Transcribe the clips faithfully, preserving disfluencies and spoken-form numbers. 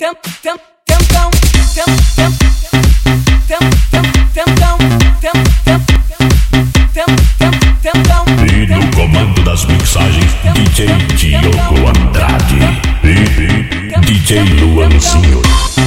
E no comando das mixagens, D J Diogo Andrade e D J Luanzinho.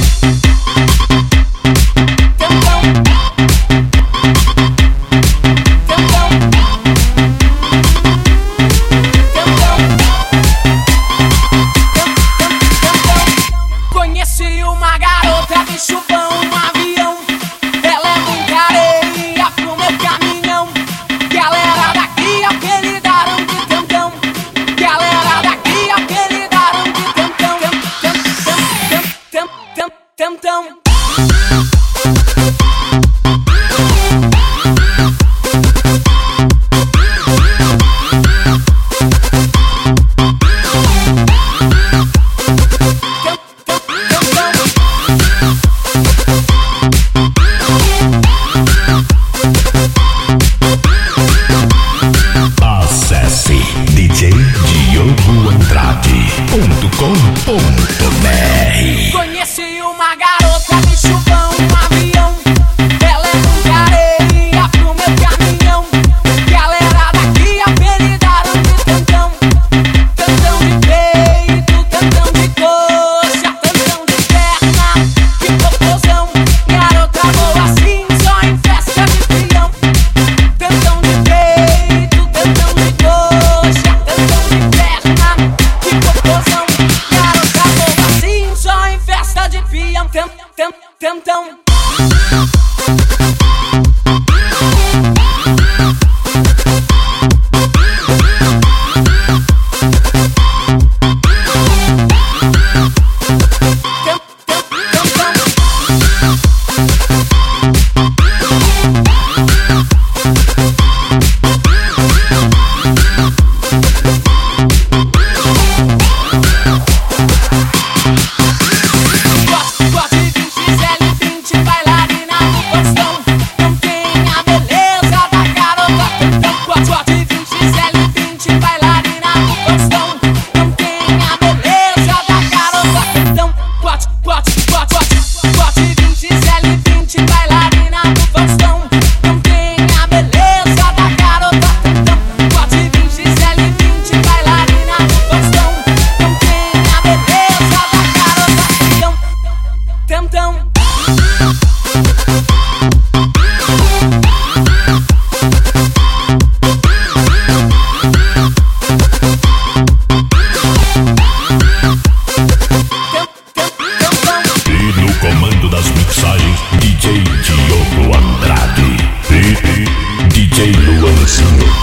Conheci uma garota de chuvão, um avião. Ela é muito areia pro meu caminhão. Galera daqui apelidaram de tantão. Galera daqui apelidaram de tantão. Tantão, tantão. Acesse D J Diogo Andrade ponto com ponto B R. Conheci uma garota de chuvão, um avião. Ela é muito areia pro meu caminhão. Galera daqui apelidaram de tantão. Tantão de peito, tantão de coxa, tantão de perna, que popozão. Garota boa assim, só em festa de peão. Tantão de peito, tantão de coxa, tantão de perna, que popozão. Garota boa assim, só em festa de peão. Tem, tem, tentão. E no comando das mixagens, D J Diogo Andrade e D J Luanzinho.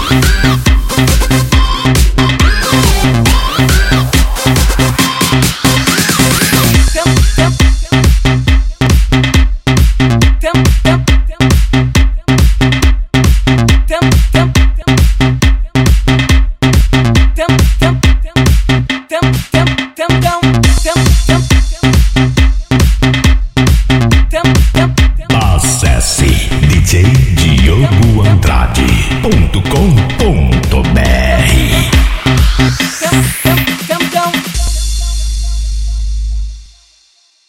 Acesse D J Diogo Andrade ponto com